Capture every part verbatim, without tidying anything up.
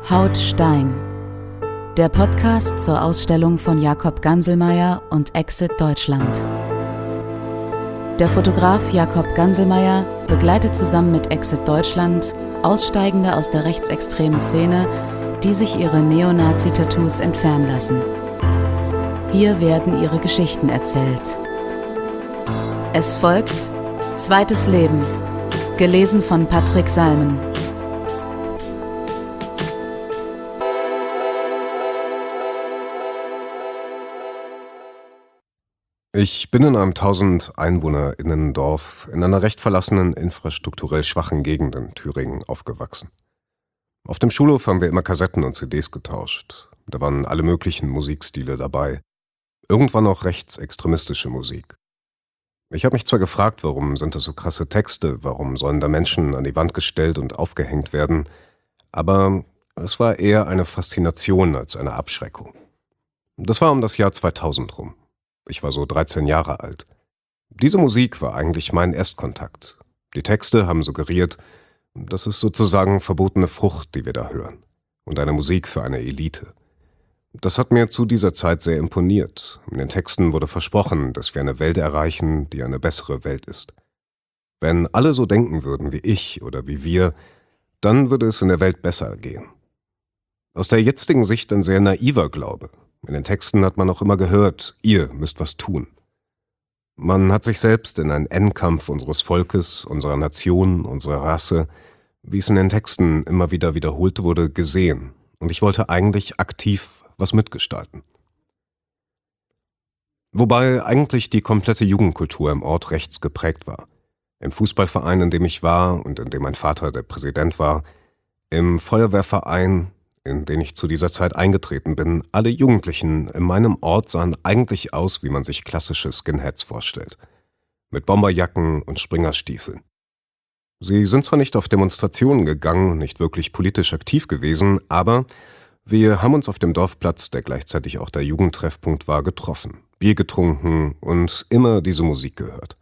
Haut Stein, der Podcast zur Ausstellung von Jakob Ganselmeier und Exit Deutschland. Der Fotograf Jakob Ganselmeier begleitet zusammen mit Exit Deutschland Aussteigende aus der rechtsextremen Szene, die sich ihre Neonazi-Tattoos entfernen lassen. Hier werden ihre Geschichten erzählt. Es folgt Zweites Leben, gelesen von Patrick Salmen. Ich bin in einem tausend EinwohnerInnen-Dorf in einer recht verlassenen, infrastrukturell schwachen Gegend in Thüringen aufgewachsen. Auf dem Schulhof haben wir immer Kassetten und C Ds getauscht. Da waren alle möglichen Musikstile dabei. Irgendwann auch rechtsextremistische Musik. Ich habe mich zwar gefragt, warum sind das so krasse Texte, warum sollen da Menschen an die Wand gestellt und aufgehängt werden, aber es war eher eine Faszination als eine Abschreckung. Das war um das Jahr zweitausend rum. Ich war so dreizehn Jahre alt. Diese Musik war eigentlich mein Erstkontakt. Die Texte haben suggeriert, das ist sozusagen verbotene Frucht, die wir da hören. Und eine Musik für eine Elite. Das hat mir zu dieser Zeit sehr imponiert. In den Texten wurde versprochen, dass wir eine Welt erreichen, die eine bessere Welt ist. Wenn alle so denken würden wie ich oder wie wir, dann würde es in der Welt besser gehen. Aus der jetzigen Sicht ein sehr naiver Glaube. In den Texten hat man auch immer gehört, ihr müsst was tun. Man hat sich selbst in einen Endkampf unseres Volkes, unserer Nation, unserer Rasse, wie es in den Texten immer wieder wiederholt wurde, gesehen. Und ich wollte eigentlich aktiv was mitgestalten. Wobei eigentlich die komplette Jugendkultur im Ort rechts geprägt war. Im Fußballverein, in dem ich war und in dem mein Vater der Präsident war, im Feuerwehrverein, in den ich zu dieser Zeit eingetreten bin, alle Jugendlichen in meinem Ort sahen eigentlich aus, wie man sich klassische Skinheads vorstellt. Mit Bomberjacken und Springerstiefeln. Sie sind zwar nicht auf Demonstrationen gegangen und nicht wirklich politisch aktiv gewesen, aber wir haben uns auf dem Dorfplatz, der gleichzeitig auch der Jugendtreffpunkt war, getroffen, Bier getrunken und immer diese Musik gehört.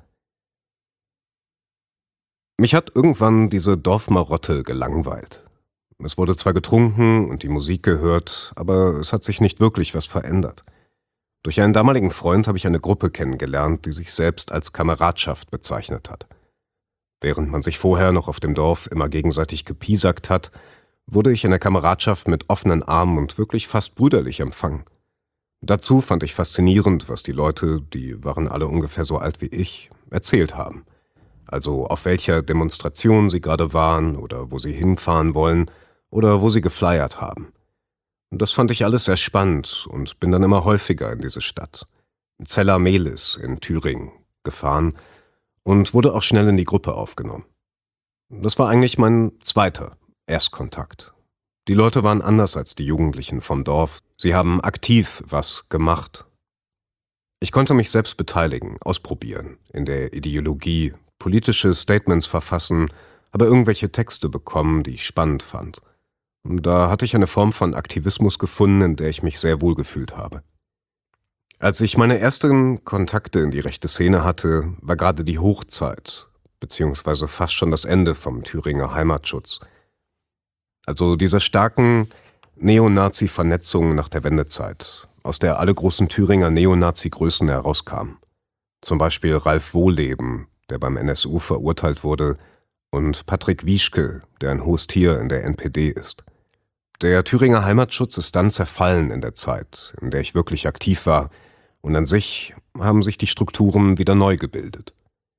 Mich hat irgendwann diese Dorfmarotte gelangweilt. Es wurde zwar getrunken und die Musik gehört, aber es hat sich nicht wirklich was verändert. Durch einen damaligen Freund habe ich eine Gruppe kennengelernt, die sich selbst als Kameradschaft bezeichnet hat. Während man sich vorher noch auf dem Dorf immer gegenseitig gepiesackt hat, wurde ich in der Kameradschaft mit offenen Armen und wirklich fast brüderlich empfangen. Dazu fand ich faszinierend, was die Leute, die waren alle ungefähr so alt wie ich, erzählt haben. Also auf welcher Demonstration sie gerade waren oder wo sie hinfahren wollen, oder wo sie geflyert haben. Das fand ich alles sehr spannend und bin dann immer häufiger in diese Stadt, Zella-Mehlis in Thüringen, gefahren und wurde auch schnell in die Gruppe aufgenommen. Das war eigentlich mein zweiter Erstkontakt. Die Leute waren anders als die Jugendlichen vom Dorf. Sie haben aktiv was gemacht. Ich konnte mich selbst beteiligen, ausprobieren, in der Ideologie, politische Statements verfassen, aber irgendwelche Texte bekommen, die ich spannend fand. Da hatte ich eine Form von Aktivismus gefunden, in der ich mich sehr wohl gefühlt habe. Als ich meine ersten Kontakte in die rechte Szene hatte, war gerade die Hochzeit, beziehungsweise fast schon das Ende vom Thüringer Heimatschutz. Also dieser starken Neonazi-Vernetzung nach der Wendezeit, aus der alle großen Thüringer Neonazi-Größen herauskamen. Zum Beispiel Ralf Wohleben, der beim N S U verurteilt wurde, und Patrick Wieschke, der ein hohes Tier in der N P D ist. Der Thüringer Heimatschutz ist dann zerfallen in der Zeit, in der ich wirklich aktiv war, und an sich haben sich die Strukturen wieder neu gebildet.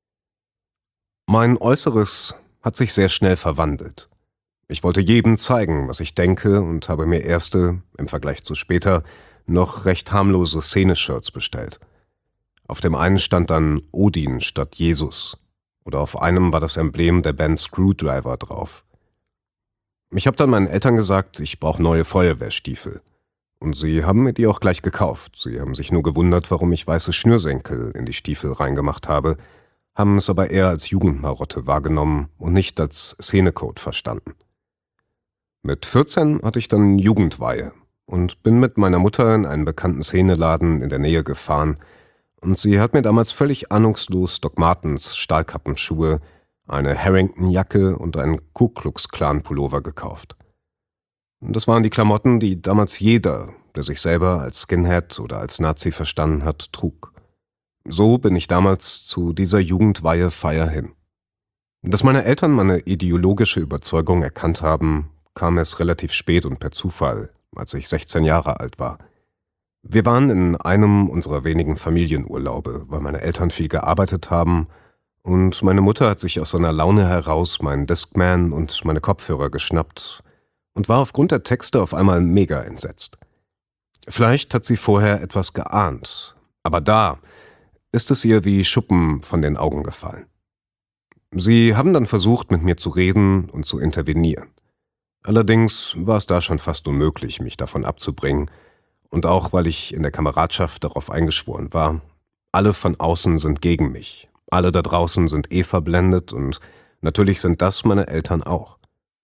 Mein Äußeres hat sich sehr schnell verwandelt. Ich wollte jedem zeigen, was ich denke, und habe mir erste, im Vergleich zu später, noch recht harmlose Szene-Shirts bestellt. Auf dem einen stand dann Odin statt Jesus, oder auf einem war das Emblem der Band Screwdriver drauf. Ich habe dann meinen Eltern gesagt, ich brauche neue Feuerwehrstiefel. Und sie haben mir die auch gleich gekauft. Sie haben sich nur gewundert, warum ich weiße Schnürsenkel in die Stiefel reingemacht habe, haben es aber eher als Jugendmarotte wahrgenommen und nicht als Szenecode verstanden. Mit vierzehn hatte ich dann Jugendweihe und bin mit meiner Mutter in einen bekannten Szeneladen in der Nähe gefahren, und sie hat mir damals völlig ahnungslos Doc Martens Stahlkappenschuhe, eine Harrington-Jacke und einen Ku-Klux-Klan-Pullover gekauft. Das waren die Klamotten, die damals jeder, der sich selber als Skinhead oder als Nazi verstanden hat, trug. So bin ich damals zu dieser Jugendweihefeier hin. Dass meine Eltern meine ideologische Überzeugung erkannt haben, kam erst relativ spät und per Zufall, als ich sechzehn Jahre alt war. Wir waren in einem unserer wenigen Familienurlaube, weil meine Eltern viel gearbeitet haben und meine Mutter hat sich aus einer Laune heraus meinen Discman und meine Kopfhörer geschnappt und war aufgrund der Texte auf einmal mega entsetzt. Vielleicht hat sie vorher etwas geahnt, aber da ist es ihr wie Schuppen von den Augen gefallen. Sie haben dann versucht, mit mir zu reden und zu intervenieren. Allerdings war es da schon fast unmöglich, mich davon abzubringen, und auch, weil ich in der Kameradschaft darauf eingeschworen war, alle von außen sind gegen mich, alle da draußen sind eh verblendet und natürlich sind das meine Eltern auch.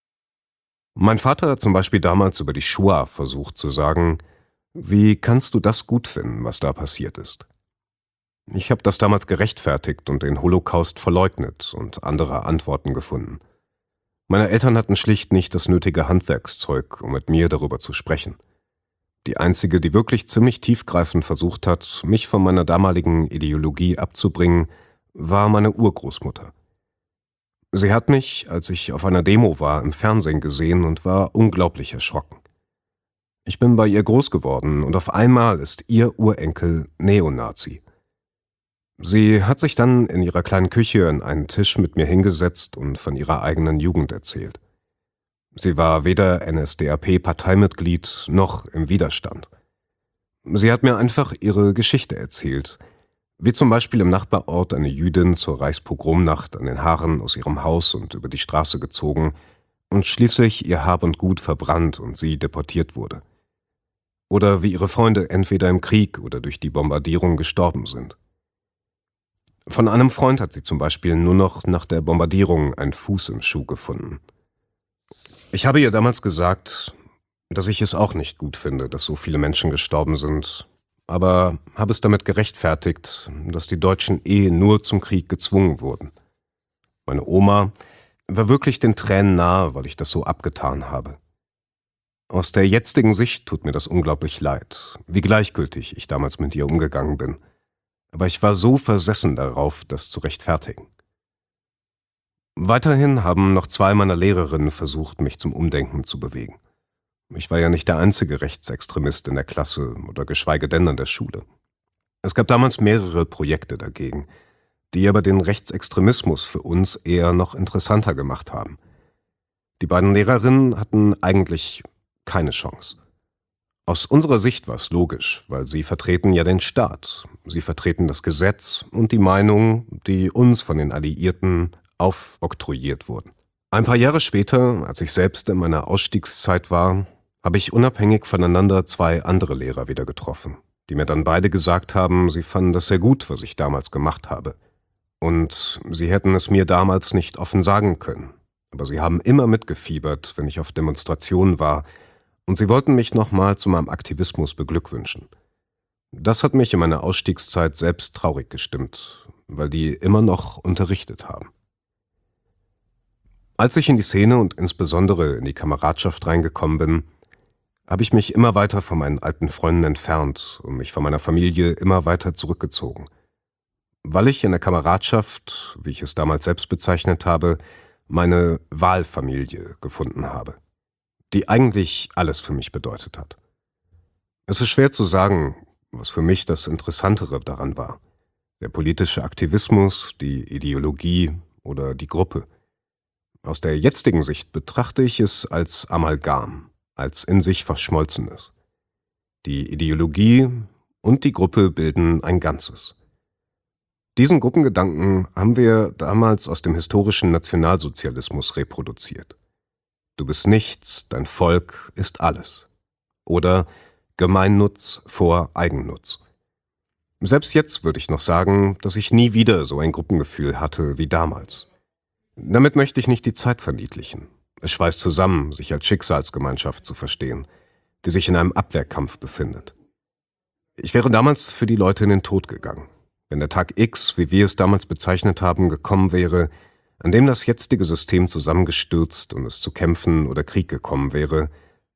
Mein Vater hat zum Beispiel damals über die Shoah versucht zu sagen, wie kannst du das gut finden, was da passiert ist? Ich habe das damals gerechtfertigt und den Holocaust verleugnet und andere Antworten gefunden. Meine Eltern hatten schlicht nicht das nötige Handwerkszeug, um mit mir darüber zu sprechen. Die einzige, die wirklich ziemlich tiefgreifend versucht hat, mich von meiner damaligen Ideologie abzubringen, war meine Urgroßmutter. Sie hat mich, als ich auf einer Demo war, im Fernsehen gesehen und war unglaublich erschrocken. Ich bin bei ihr groß geworden und auf einmal ist ihr Urenkel Neonazi. Sie hat sich dann in ihrer kleinen Küche an einen Tisch mit mir hingesetzt und von ihrer eigenen Jugend erzählt. Sie war weder N S D A P-Parteimitglied noch im Widerstand. Sie hat mir einfach ihre Geschichte erzählt, wie zum Beispiel im Nachbarort eine Jüdin zur Reichspogromnacht an den Haaren aus ihrem Haus und über die Straße gezogen und schließlich ihr Hab und Gut verbrannt und sie deportiert wurde. Oder wie ihre Freunde entweder im Krieg oder durch die Bombardierung gestorben sind. Von einem Freund hat sie zum Beispiel nur noch nach der Bombardierung einen Fuß im Schuh gefunden. Ich habe ihr damals gesagt, dass ich es auch nicht gut finde, dass so viele Menschen gestorben sind, aber habe es damit gerechtfertigt, dass die Deutschen eh nur zum Krieg gezwungen wurden. Meine Oma war wirklich den Tränen nahe, weil ich das so abgetan habe. Aus der jetzigen Sicht tut mir das unglaublich leid, wie gleichgültig ich damals mit ihr umgegangen bin. Aber ich war so versessen darauf, das zu rechtfertigen. Weiterhin haben noch zwei meiner Lehrerinnen versucht, mich zum Umdenken zu bewegen. Ich war ja nicht der einzige Rechtsextremist in der Klasse oder geschweige denn an der Schule. Es gab damals mehrere Projekte dagegen, die aber den Rechtsextremismus für uns eher noch interessanter gemacht haben. Die beiden Lehrerinnen hatten eigentlich keine Chance. Aus unserer Sicht war es logisch, weil sie vertreten ja den Staat. Sie vertreten das Gesetz und die Meinung, die uns von den Alliierten aufoktroyiert wurden. Ein paar Jahre später, als ich selbst in meiner Ausstiegszeit war, habe ich unabhängig voneinander zwei andere Lehrer wieder getroffen, die mir dann beide gesagt haben, sie fanden das sehr gut, was ich damals gemacht habe. Und sie hätten es mir damals nicht offen sagen können. Aber sie haben immer mitgefiebert, wenn ich auf Demonstrationen war, und sie wollten mich nochmal zu meinem Aktivismus beglückwünschen. Das hat mich in meiner Ausstiegszeit selbst traurig gestimmt, weil die immer noch unterrichtet haben. Als ich in die Szene und insbesondere in die Kameradschaft reingekommen bin, habe ich mich immer weiter von meinen alten Freunden entfernt und mich von meiner Familie immer weiter zurückgezogen. Weil ich in der Kameradschaft, wie ich es damals selbst bezeichnet habe, meine Wahlfamilie gefunden habe, die eigentlich alles für mich bedeutet hat. Es ist schwer zu sagen, was für mich das Interessantere daran war. Der politische Aktivismus, die Ideologie oder die Gruppe. Aus der jetzigen Sicht betrachte ich es als Amalgam, als in sich Verschmolzenes. Die Ideologie und die Gruppe bilden ein Ganzes. Diesen Gruppengedanken haben wir damals aus dem historischen Nationalsozialismus reproduziert. Du bist nichts, dein Volk ist alles. Oder Gemeinnutz vor Eigennutz. Selbst jetzt würde ich noch sagen, dass ich nie wieder so ein Gruppengefühl hatte wie damals. Damit möchte ich nicht die Zeit verniedlichen. Es schweißt zusammen, sich als Schicksalsgemeinschaft zu verstehen, die sich in einem Abwehrkampf befindet. Ich wäre damals für die Leute in den Tod gegangen. Wenn der Tag X, wie wir es damals bezeichnet haben, gekommen wäre, an dem das jetzige System zusammengestürzt und es zu Kämpfen oder Krieg gekommen wäre,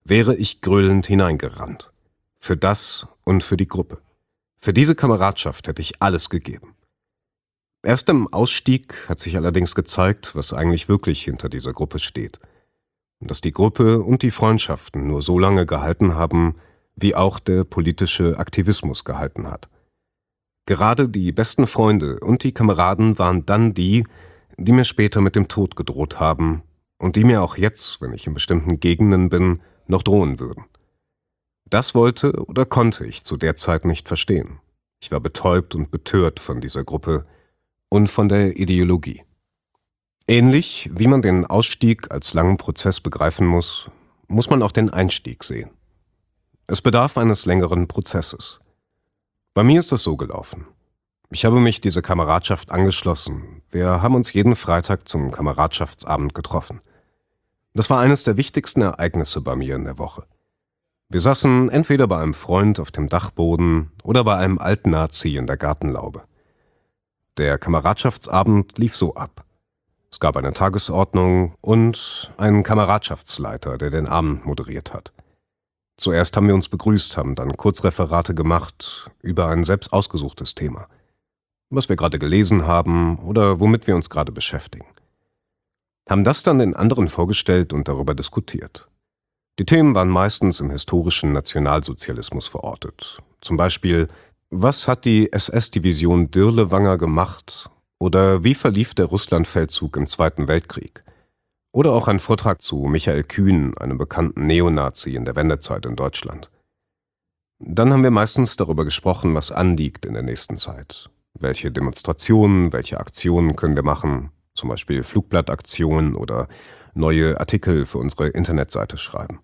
wäre ich gröhlend hineingerannt. Für das und für die Gruppe. Für diese Kameradschaft hätte ich alles gegeben. Erst im Ausstieg hat sich allerdings gezeigt, was eigentlich wirklich hinter dieser Gruppe steht. Dass die Gruppe und die Freundschaften nur so lange gehalten haben, wie auch der politische Aktivismus gehalten hat. Gerade die besten Freunde und die Kameraden waren dann die, die mir später mit dem Tod gedroht haben und die mir auch jetzt, wenn ich in bestimmten Gegenden bin, noch drohen würden. Das wollte oder konnte ich zu der Zeit nicht verstehen. Ich war betäubt und betört von dieser Gruppe und von der Ideologie. Ähnlich wie man den Ausstieg als langen Prozess begreifen muss, muss man auch den Einstieg sehen. Es bedarf eines längeren Prozesses. Bei mir ist es so gelaufen. Ich habe mich dieser Kameradschaft angeschlossen. Wir haben uns jeden Freitag zum Kameradschaftsabend getroffen. Das war eines der wichtigsten Ereignisse bei mir in der Woche. Wir saßen entweder bei einem Freund auf dem Dachboden oder bei einem alten Nazi in der Gartenlaube. Der Kameradschaftsabend lief so ab. Es gab eine Tagesordnung und einen Kameradschaftsleiter, der den Abend moderiert hat. Zuerst haben wir uns begrüßt, haben dann Kurzreferate gemacht über ein selbst ausgesuchtes Thema, was wir gerade gelesen haben oder womit wir uns gerade beschäftigen. Haben das dann den anderen vorgestellt und darüber diskutiert. Die Themen waren meistens im historischen Nationalsozialismus verortet. Zum Beispiel, was hat die S S-Division Dirlewanger gemacht oder wie verlief der Russlandfeldzug im Zweiten Weltkrieg? Oder auch ein Vortrag zu Michael Kühn, einem bekannten Neonazi in der Wendezeit in Deutschland. Dann haben wir meistens darüber gesprochen, was anliegt in der nächsten Zeit. Welche Demonstrationen, welche Aktionen können wir machen, zum Beispiel Flugblattaktionen oder neue Artikel für unsere Internetseite schreiben.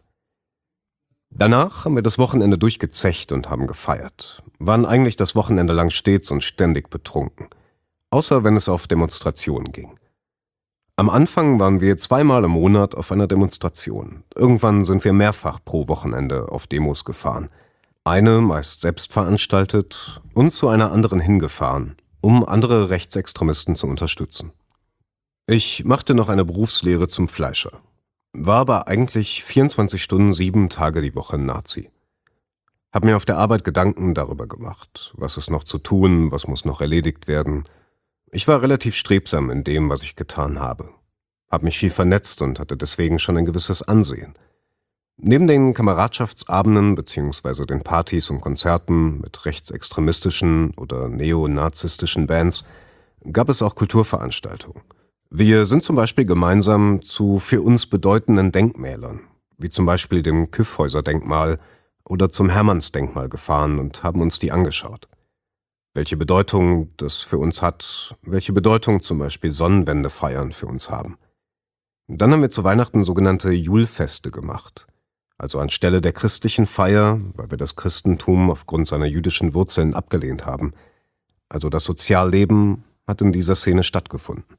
Danach haben wir das Wochenende durchgezecht und haben gefeiert, waren eigentlich das Wochenende lang stets und ständig betrunken, außer wenn es auf Demonstrationen ging. Am Anfang waren wir zweimal im Monat auf einer Demonstration. Irgendwann sind wir mehrfach pro Wochenende auf Demos gefahren. Eine meist selbst veranstaltet und zu einer anderen hingefahren, um andere Rechtsextremisten zu unterstützen. Ich machte noch eine Berufslehre zum Fleischer, war aber eigentlich vierundzwanzig Stunden, sieben Tage die Woche Nazi. Hab mir auf der Arbeit Gedanken darüber gemacht, was ist noch zu tun, was muss noch erledigt werden. Ich war relativ strebsam in dem, was ich getan habe. Hab mich viel vernetzt und hatte deswegen schon ein gewisses Ansehen. Neben den Kameradschaftsabenden bzw. den Partys und Konzerten mit rechtsextremistischen oder neonazistischen Bands gab es auch Kulturveranstaltungen. Wir sind zum Beispiel gemeinsam zu für uns bedeutenden Denkmälern, wie zum Beispiel dem Kyffhäuser-Denkmal oder zum Hermannsdenkmal gefahren und haben uns die angeschaut. Welche Bedeutung das für uns hat, welche Bedeutung zum Beispiel Sonnenwendefeiern für uns haben. Dann haben wir zu Weihnachten sogenannte Julfeste gemacht, also anstelle der christlichen Feier, weil wir das Christentum aufgrund seiner jüdischen Wurzeln abgelehnt haben. Also das Sozialleben hat in dieser Szene stattgefunden.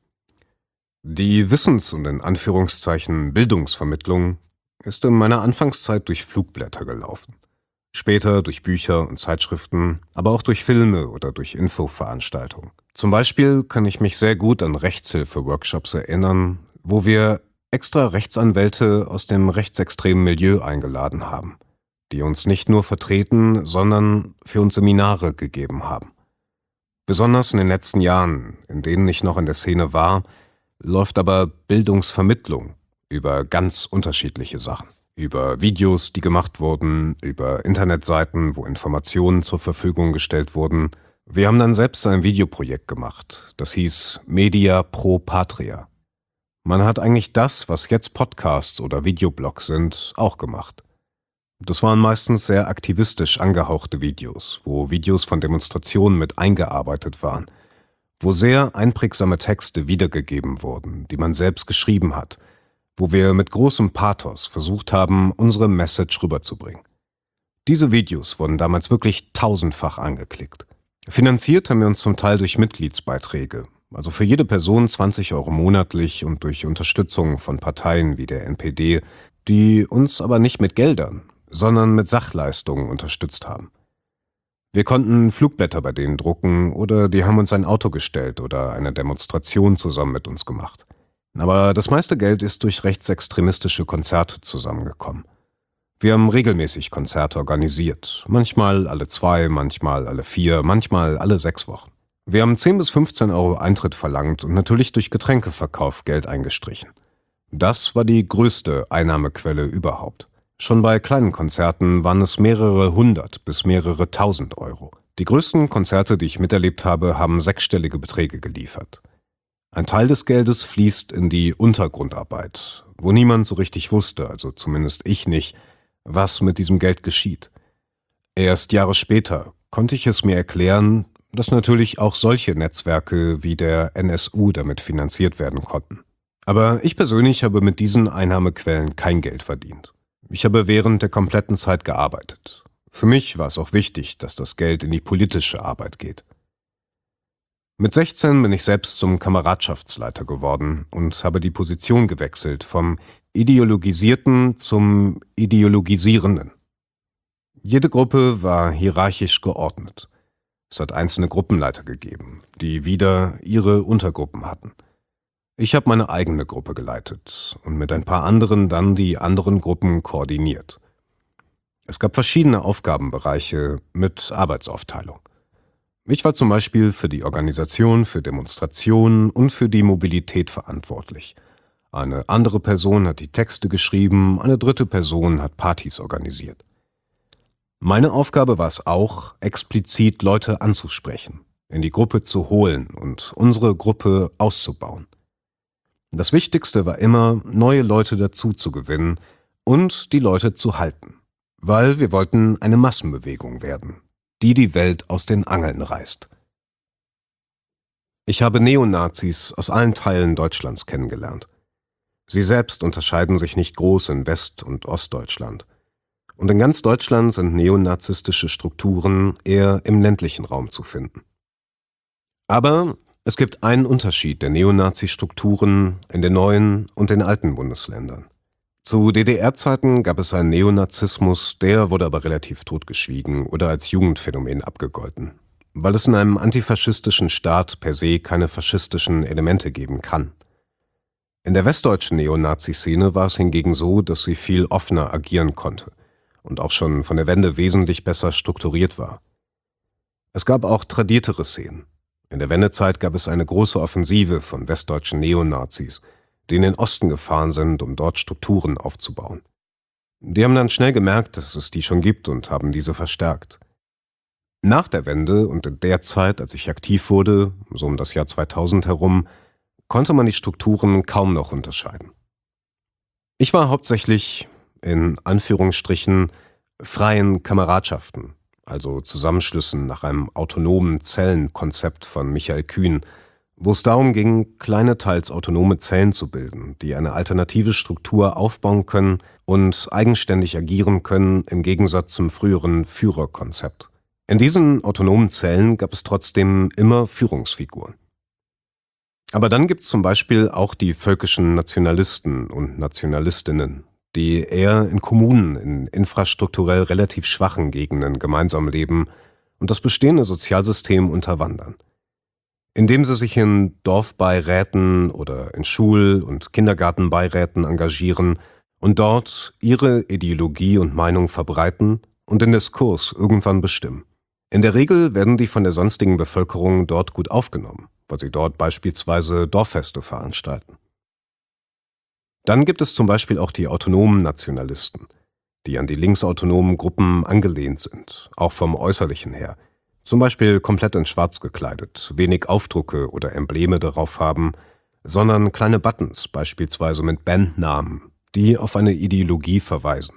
Die Wissens- und in Anführungszeichen Bildungsvermittlung ist in meiner Anfangszeit durch Flugblätter gelaufen. Später durch Bücher und Zeitschriften, aber auch durch Filme oder durch Infoveranstaltungen. Zum Beispiel kann ich mich sehr gut an Rechtshilfe-Workshops erinnern, wo wir extra Rechtsanwälte aus dem rechtsextremen Milieu eingeladen haben, die uns nicht nur vertreten, sondern für uns Seminare gegeben haben. Besonders in den letzten Jahren, in denen ich noch in der Szene war, läuft aber Bildungsvermittlung über ganz unterschiedliche Sachen. Über Videos, die gemacht wurden, über Internetseiten, wo Informationen zur Verfügung gestellt wurden. Wir haben dann selbst ein Videoprojekt gemacht, das hieß Media Pro Patria. Man hat eigentlich das, was jetzt Podcasts oder Videoblogs sind, auch gemacht. Das waren meistens sehr aktivistisch angehauchte Videos, wo Videos von Demonstrationen mit eingearbeitet waren, wo sehr einprägsame Texte wiedergegeben wurden, die man selbst geschrieben hat, wo wir mit großem Pathos versucht haben, unsere Message rüberzubringen. Diese Videos wurden damals wirklich tausendfach angeklickt. Finanziert haben wir uns zum Teil durch Mitgliedsbeiträge, also für jede Person zwanzig Euro monatlich und durch Unterstützung von Parteien wie der N P D, die uns aber nicht mit Geldern, sondern mit Sachleistungen unterstützt haben. Wir konnten Flugblätter bei denen drucken oder die haben uns ein Auto gestellt oder eine Demonstration zusammen mit uns gemacht. Aber das meiste Geld ist durch rechtsextremistische Konzerte zusammengekommen. Wir haben regelmäßig Konzerte organisiert, manchmal alle zwei, manchmal alle vier, manchmal alle sechs Wochen. Wir haben zehn bis fünfzehn Euro Eintritt verlangt und natürlich durch Getränkeverkauf Geld eingestrichen. Das war die größte Einnahmequelle überhaupt. Schon bei kleinen Konzerten waren es mehrere hundert bis mehrere tausend Euro. Die größten Konzerte, die ich miterlebt habe, haben sechsstellige Beträge geliefert. Ein Teil des Geldes fließt in die Untergrundarbeit, wo niemand so richtig wusste, also zumindest ich nicht, was mit diesem Geld geschieht. Erst Jahre später konnte ich es mir erklären, dass natürlich auch solche Netzwerke wie der N S U damit finanziert werden konnten. Aber ich persönlich habe mit diesen Einnahmequellen kein Geld verdient. Ich habe während der kompletten Zeit gearbeitet. Für mich war es auch wichtig, dass das Geld in die politische Arbeit geht. Mit sechzehn bin ich selbst zum Kameradschaftsleiter geworden und habe die Position gewechselt vom Ideologisierten zum Ideologisierenden. Jede Gruppe war hierarchisch geordnet. Es hat einzelne Gruppenleiter gegeben, die wieder ihre Untergruppen hatten. Ich habe meine eigene Gruppe geleitet und mit ein paar anderen dann die anderen Gruppen koordiniert. Es gab verschiedene Aufgabenbereiche mit Arbeitsaufteilung. Ich war zum Beispiel für die Organisation, für Demonstrationen und für die Mobilität verantwortlich. Eine andere Person hat die Texte geschrieben, eine dritte Person hat Partys organisiert. Meine Aufgabe war es auch, explizit Leute anzusprechen, in die Gruppe zu holen und unsere Gruppe auszubauen. Das Wichtigste war immer, neue Leute dazu zu gewinnen und die Leute zu halten, weil wir wollten eine Massenbewegung werden, die die Welt aus den Angeln reißt. Ich habe Neonazis aus allen Teilen Deutschlands kennengelernt. Sie selbst unterscheiden sich nicht groß in West- und Ostdeutschland. Und in ganz Deutschland sind neonazistische Strukturen eher im ländlichen Raum zu finden. Aber es gibt einen Unterschied der Neonazi-Strukturen in den neuen und den alten Bundesländern. Zu D D R-Zeiten gab es einen Neonazismus, der wurde aber relativ totgeschwiegen oder als Jugendphänomen abgegolten, weil es in einem antifaschistischen Staat per se keine faschistischen Elemente geben kann. In der westdeutschen Neonazi-Szene war es hingegen so, dass sie viel offener agieren konnte und auch schon von der Wende wesentlich besser strukturiert war. Es gab auch tradiertere Szenen. In der Wendezeit gab es eine große Offensive von westdeutschen Neonazis, die in den Osten gefahren sind, um dort Strukturen aufzubauen. Die haben dann schnell gemerkt, dass es die schon gibt und haben diese verstärkt. Nach der Wende und in der Zeit, als ich aktiv wurde, so um das Jahr zweitausend herum, konnte man die Strukturen kaum noch unterscheiden. Ich war hauptsächlich in Anführungsstrichen freien Kameradschaften, also Zusammenschlüssen nach einem autonomen Zellenkonzept von Michael Kühn, wo es darum ging, kleine, teils autonome Zellen zu bilden, die eine alternative Struktur aufbauen können und eigenständig agieren können, im Gegensatz zum früheren Führerkonzept. In diesen autonomen Zellen gab es trotzdem immer Führungsfiguren. Aber dann gibt es zum Beispiel auch die völkischen Nationalisten und Nationalistinnen, die eher in Kommunen, in infrastrukturell relativ schwachen Gegenden gemeinsam leben und das bestehende Sozialsystem unterwandern. Indem sie sich in Dorfbeiräten oder in Schul- und Kindergartenbeiräten engagieren und dort ihre Ideologie und Meinung verbreiten und den Diskurs irgendwann bestimmen. In der Regel werden die von der sonstigen Bevölkerung dort gut aufgenommen, weil sie dort beispielsweise Dorffeste veranstalten. Dann gibt es zum Beispiel auch die autonomen Nationalisten, die an die linksautonomen Gruppen angelehnt sind, auch vom Äußerlichen her. Zum Beispiel komplett in Schwarz gekleidet, wenig Aufdrucke oder Embleme darauf haben, sondern kleine Buttons, beispielsweise mit Bandnamen, die auf eine Ideologie verweisen.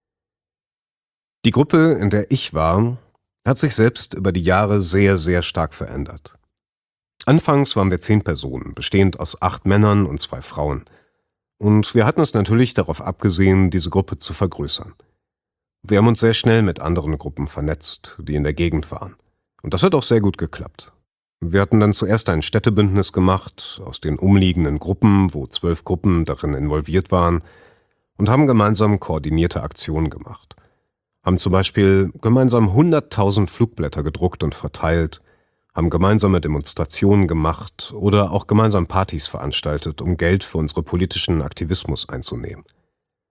Die Gruppe, in der ich war, hat sich selbst über die Jahre sehr, sehr stark verändert. Anfangs waren wir zehn Personen, bestehend aus acht Männern und zwei Frauen. Und wir hatten es natürlich darauf abgesehen, diese Gruppe zu vergrößern. Wir haben uns sehr schnell mit anderen Gruppen vernetzt, die in der Gegend waren. Und das hat auch sehr gut geklappt. Wir hatten dann zuerst ein Städtebündnis gemacht, aus den umliegenden Gruppen, wo zwölf Gruppen darin involviert waren, und haben gemeinsam koordinierte Aktionen gemacht. Haben zum Beispiel gemeinsam hunderttausend Flugblätter gedruckt und verteilt, haben gemeinsame Demonstrationen gemacht oder auch gemeinsam Partys veranstaltet, um Geld für unsere politischen Aktivismus einzunehmen.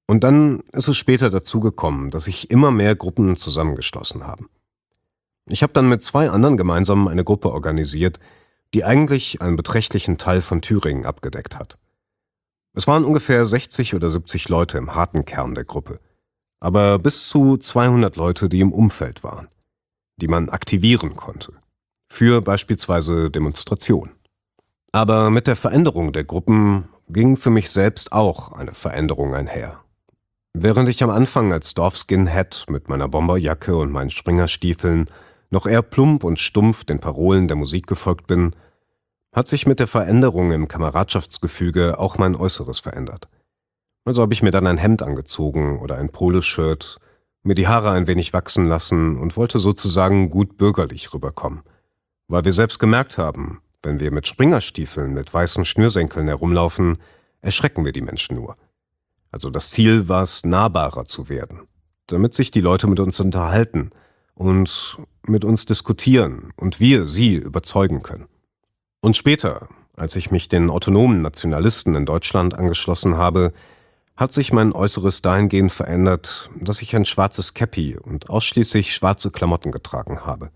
Und dann ist es später dazu gekommen, dass sich immer mehr Gruppen zusammengeschlossen haben. Ich habe dann mit zwei anderen gemeinsam eine Gruppe organisiert, die eigentlich einen beträchtlichen Teil von Thüringen abgedeckt hat. Es waren ungefähr sechzig oder siebzig Leute im harten Kern der Gruppe, aber bis zu zweihundert Leute, die im Umfeld waren, die man aktivieren konnte, für beispielsweise Demonstrationen. Aber mit der Veränderung der Gruppen ging für mich selbst auch eine Veränderung einher. Während ich am Anfang als Dorfskinhead mit meiner Bomberjacke und meinen Springerstiefeln noch eher plump und stumpf den Parolen der Musik gefolgt bin, hat sich mit der Veränderung im Kameradschaftsgefüge auch mein Äußeres verändert. Also habe ich mir dann ein Hemd angezogen oder ein Poloshirt, mir die Haare ein wenig wachsen lassen und wollte sozusagen gut bürgerlich rüberkommen, weil wir selbst gemerkt haben, wenn wir mit Springerstiefeln mit weißen Schnürsenkeln herumlaufen, erschrecken wir die Menschen nur. Also das Ziel war es, nahbarer zu werden, damit sich die Leute mit uns unterhalten und mit uns diskutieren und wir sie überzeugen können. Und später, als ich mich den autonomen Nationalisten in Deutschland angeschlossen habe, hat sich mein Äußeres dahingehend verändert, dass ich ein schwarzes Käppi und ausschließlich schwarze Klamotten getragen habe.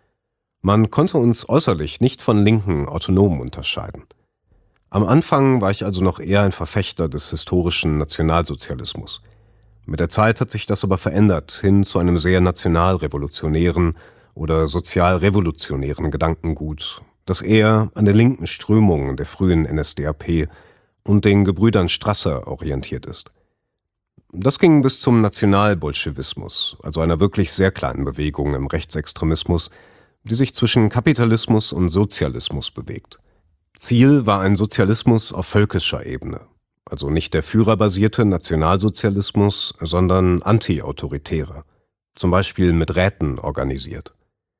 Man konnte uns äußerlich nicht von linken Autonomen unterscheiden. Am Anfang war ich also noch eher ein Verfechter des historischen Nationalsozialismus. Mit der Zeit hat sich das aber verändert hin zu einem sehr nationalrevolutionären oder sozialrevolutionären Gedankengut, das eher an der linken Strömung der frühen N S D A P und den Gebrüdern Strasser orientiert ist. Das ging bis zum Nationalbolschewismus, also einer wirklich sehr kleinen Bewegung im Rechtsextremismus, die sich zwischen Kapitalismus und Sozialismus bewegt. Ziel war ein Sozialismus auf völkischer Ebene, also nicht der führerbasierte Nationalsozialismus, sondern anti-autoritärer, zum Beispiel mit Räten organisiert.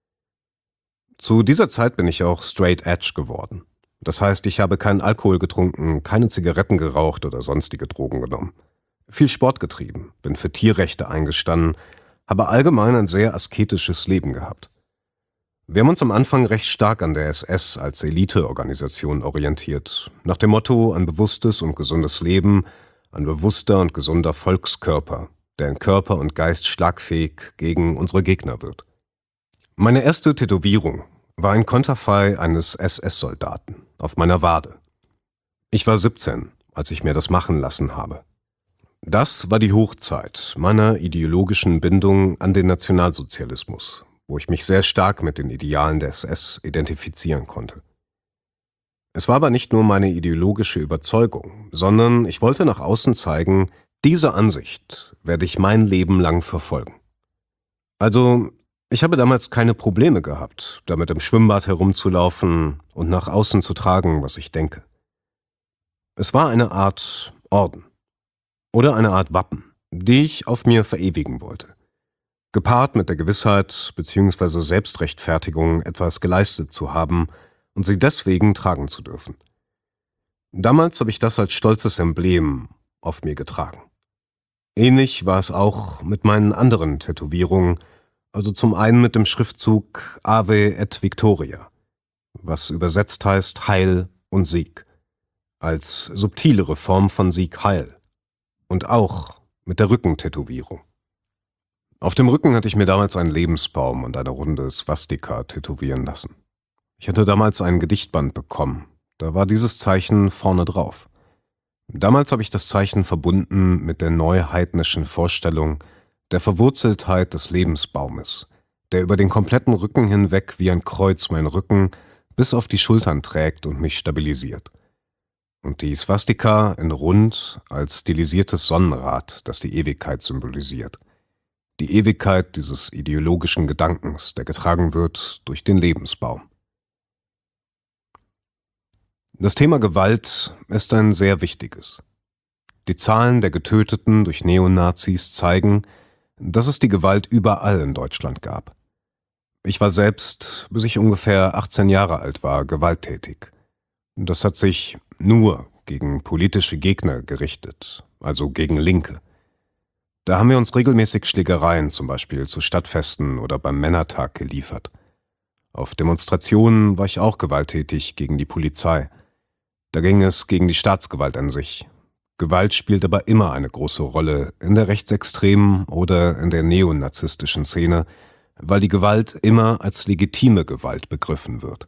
Zu dieser Zeit bin ich auch straight edge geworden. Das heißt, ich habe keinen Alkohol getrunken, keine Zigaretten geraucht oder sonstige Drogen genommen. Viel Sport getrieben, bin für Tierrechte eingestanden, habe allgemein ein sehr asketisches Leben gehabt. Wir haben uns am Anfang recht stark an der S S als Eliteorganisation orientiert, nach dem Motto ein bewusstes und gesundes Leben, ein bewusster und gesunder Volkskörper, der in Körper und Geist schlagfähig gegen unsere Gegner wird. Meine erste Tätowierung war ein Konterfei eines S S-Soldaten auf meiner Wade. Ich war siebzehn, als ich mir das machen lassen habe. Das war die Hochzeit meiner ideologischen Bindung an den Nationalsozialismus, wo ich mich sehr stark mit den Idealen der S S identifizieren konnte. Es war aber nicht nur meine ideologische Überzeugung, sondern ich wollte nach außen zeigen, diese Ansicht werde ich mein Leben lang verfolgen. Also, ich habe damals keine Probleme gehabt, damit im Schwimmbad herumzulaufen und nach außen zu tragen, was ich denke. Es war eine Art Orden oder eine Art Wappen, die ich auf mir verewigen wollte. Gepaart mit der Gewissheit bzw. Selbstrechtfertigung, etwas geleistet zu haben und sie deswegen tragen zu dürfen. Damals habe ich das als stolzes Emblem auf mir getragen. Ähnlich war es auch mit meinen anderen Tätowierungen, also zum einen mit dem Schriftzug Ave et Victoria, was übersetzt heißt Heil und Sieg, als subtilere Form von Sieg-Heil und auch mit der Rückentätowierung. Auf dem Rücken hatte ich mir damals einen Lebensbaum und eine runde Swastika tätowieren lassen. Ich hatte damals ein Gedichtband bekommen, da war dieses Zeichen vorne drauf. Damals habe ich das Zeichen verbunden mit der neuheidnischen Vorstellung der Verwurzeltheit des Lebensbaumes, der über den kompletten Rücken hinweg wie ein Kreuz meinen Rücken bis auf die Schultern trägt und mich stabilisiert. Und die Swastika in rund als stilisiertes Sonnenrad, das die Ewigkeit symbolisiert. Die Ewigkeit dieses ideologischen Gedankens, der getragen wird durch den Lebensbaum. Das Thema Gewalt ist ein sehr wichtiges. Die Zahlen der Getöteten durch Neonazis zeigen, dass es die Gewalt überall in Deutschland gab. Ich war selbst, bis ich ungefähr achtzehn Jahre alt war, gewalttätig. Das hat sich nur gegen politische Gegner gerichtet, also gegen Linke. Da haben wir uns regelmäßig Schlägereien, zum Beispiel zu Stadtfesten oder beim Männertag, geliefert. Auf Demonstrationen war ich auch gewalttätig gegen die Polizei. Da ging es gegen die Staatsgewalt an sich, Gewalt spielt aber immer eine große Rolle in der rechtsextremen oder in der neonazistischen Szene, weil die Gewalt immer als legitime Gewalt begriffen wird.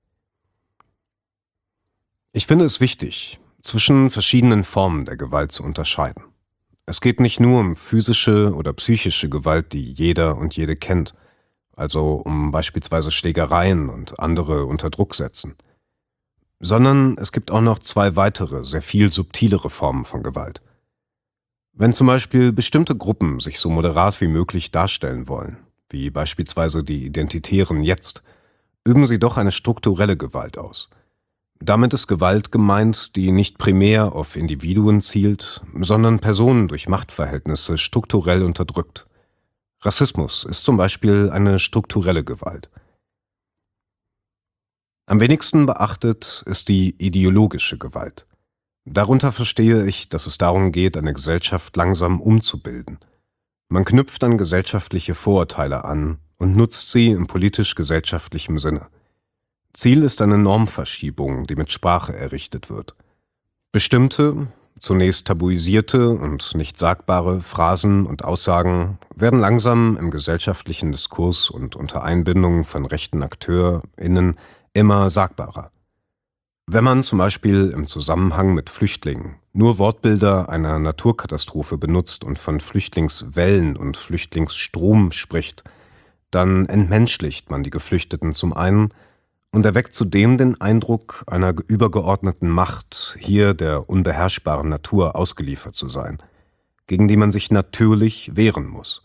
Ich finde es wichtig, zwischen verschiedenen Formen der Gewalt zu unterscheiden. Es geht nicht nur um physische oder psychische Gewalt, die jeder und jede kennt, also um beispielsweise Schlägereien und andere unter Druck setzen, sondern es gibt auch noch zwei weitere, sehr viel subtilere Formen von Gewalt. Wenn zum Beispiel bestimmte Gruppen sich so moderat wie möglich darstellen wollen, wie beispielsweise die Identitären jetzt, üben sie doch eine strukturelle Gewalt aus. Damit ist Gewalt gemeint, die nicht primär auf Individuen zielt, sondern Personen durch Machtverhältnisse strukturell unterdrückt. Rassismus ist zum Beispiel eine strukturelle Gewalt. Am wenigsten beachtet ist die ideologische Gewalt. Darunter verstehe ich, dass es darum geht, eine Gesellschaft langsam umzubilden. Man knüpft an gesellschaftliche Vorurteile an und nutzt sie im politisch-gesellschaftlichen Sinne. Ziel ist eine Normverschiebung, die mit Sprache errichtet wird. Bestimmte, zunächst tabuisierte und nicht sagbare Phrasen und Aussagen werden langsam im gesellschaftlichen Diskurs und unter Einbindung von rechten AkteurInnen immer sagbarer. Wenn man zum Beispiel im Zusammenhang mit Flüchtlingen nur Wortbilder einer Naturkatastrophe benutzt und von Flüchtlingswellen und Flüchtlingsstrom spricht, dann entmenschlicht man die Geflüchteten zum einen und erweckt zudem den Eindruck, einer übergeordneten Macht, hier der unbeherrschbaren Natur ausgeliefert zu sein, gegen die man sich natürlich wehren muss.